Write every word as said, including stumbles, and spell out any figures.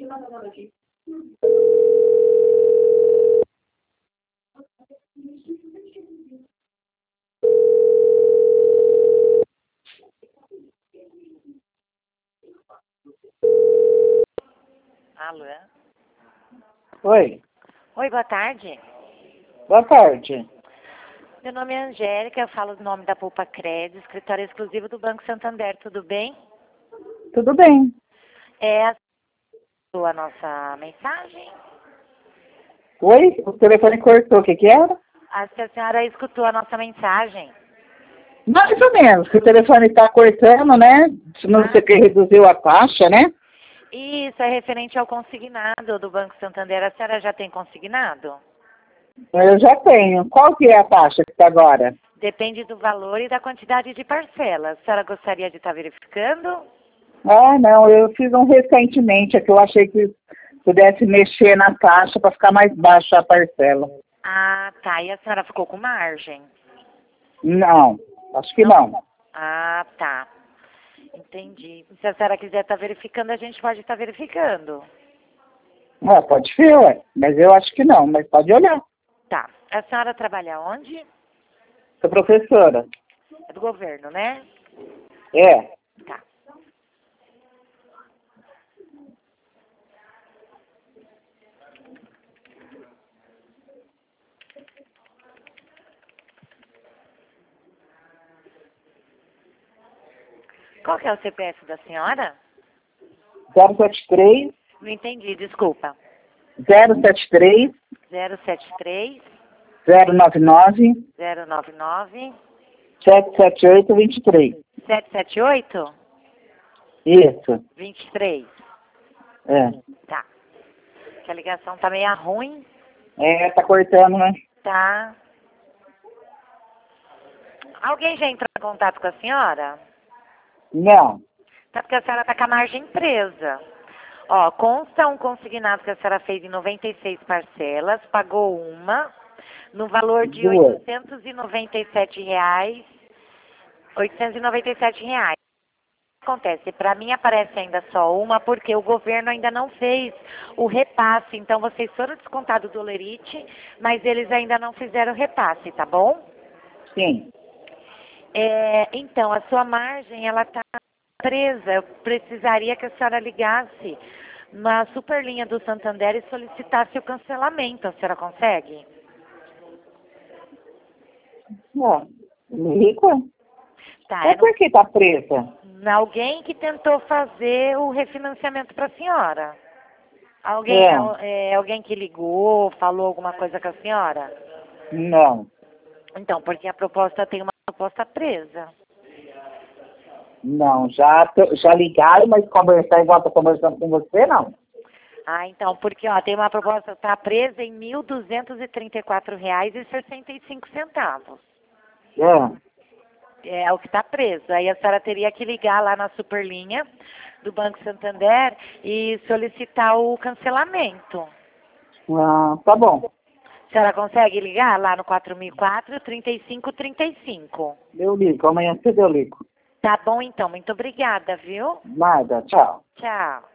Alô? Oi, Oi, boa tarde. boa tarde. Meu nome é Angélica, eu falo do nome da Poupa Crédito, escritório exclusivo do Banco Santander, tudo bem? Tudo bem? É a sua nossa mensagem? Oi, o telefone cortou, o que que era? Acho que a senhora escutou a nossa mensagem. Mais ou menos, que o telefone está cortando, né? Se não Ah. sei o que reduziu a taxa, né? Isso é referente ao consignado do Banco Santander. A senhora já tem consignado? Eu já tenho. Qual que é a taxa que está agora? Depende do valor e da quantidade de parcelas. A senhora gostaria de estar verificando? Ah, não, eu fiz um recentemente, é que eu achei que pudesse mexer na taxa para ficar mais baixa a parcela. Ah, tá. E a senhora ficou com margem? Não, acho que não. Ah, tá. Entendi. Se a senhora quiser estar verificando, a gente pode estar verificando. Ah, pode ser, ué, mas eu acho que não, mas pode olhar. Tá. A senhora trabalha onde? Sou professora. É do governo, né? É. Tá. Qual que é o C P F da senhora? zero sete três, Não entendi, desculpa. zero sete três, zero sete três, zero nove nove, zero nove nove, sete sete oito, vinte e três. sete sete oito, Isso, vinte e três. é. Tá. Que a ligação tá meio ruim, É, tá cortando, né? tá? Alguém já entrou em contato com a senhora? Não. Tá, porque a senhora tá com a margem presa. Ó, consta um consignado que a senhora fez em noventa e seis parcelas, pagou uma, no valor de Duas. oitocentos e noventa e sete reais. oitocentos e noventa e sete reais. O que acontece? Para mim aparece ainda só uma, porque o governo ainda não fez o repasse. Então, vocês foram descontados do Lerite, mas eles ainda não fizeram o repasse, tá bom? Sim. É, então, a sua margem, ela está presa. Eu precisaria que a senhora ligasse na superlinha do Santander e solicitasse o cancelamento. A senhora consegue? Ó, rico? Tá, É é no, porque tá presa? alguém que tentou fazer o refinanciamento para a senhora. Alguém, É. al- é, alguém que ligou, falou alguma coisa com a senhora? Não. Então, porque a proposta tem uma proposta presa. Não, já, tô- já ligaram, mas conversar igual tô conversando com você, não. Ah, então, porque ó, tem uma proposta, está presa em mil duzentos e trinta e quatro reais e sessenta e cinco centavos. É. É o que está preso. Aí a senhora teria que ligar lá na superlinha do Banco Santander e solicitar o cancelamento. Ah, tá bom. A senhora consegue ligar lá no quatro mil e quatro, trinta e cinco trinta e cinco? Eu ligo, amanhã cedo eu ligo. Tá bom, então. Muito obrigada, viu? Nada, tchau. Tchau.